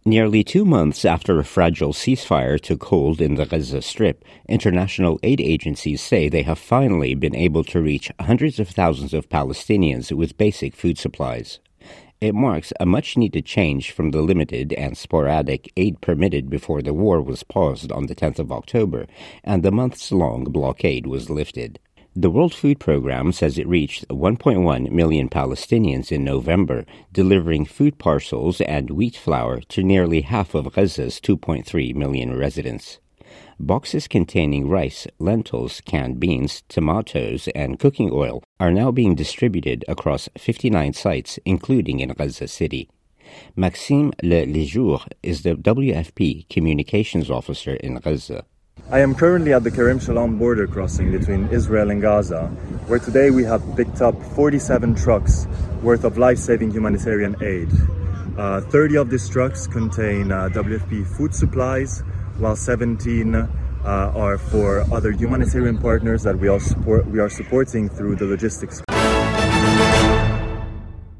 Nearly 2 months after a fragile ceasefire took hold in the Gaza Strip, international aid agencies say they have finally been able to reach hundreds of thousands of Palestinians with basic food supplies. It marks a much-needed change from the limited and sporadic aid permitted before the war was paused on the 10th of October and the months-long blockade was lifted. The World Food Programme says it reached 1.1 million Palestinians in November, delivering food parcels and wheat flour to nearly half of Gaza's 2.3 million residents. Boxes containing rice, lentils, canned beans, tomatoes, and cooking oil are now being distributed across 59 sites, including in Gaza City. Maxime Lejour is the WFP communications officer in Gaza. I am currently at the Kerem Shalom border crossing between Israel and Gaza, where today we have picked up 47 trucks worth of life-saving humanitarian aid. 30 of these trucks contain WFP food supplies, while 17 are for other humanitarian partners that we are supporting through the logistics.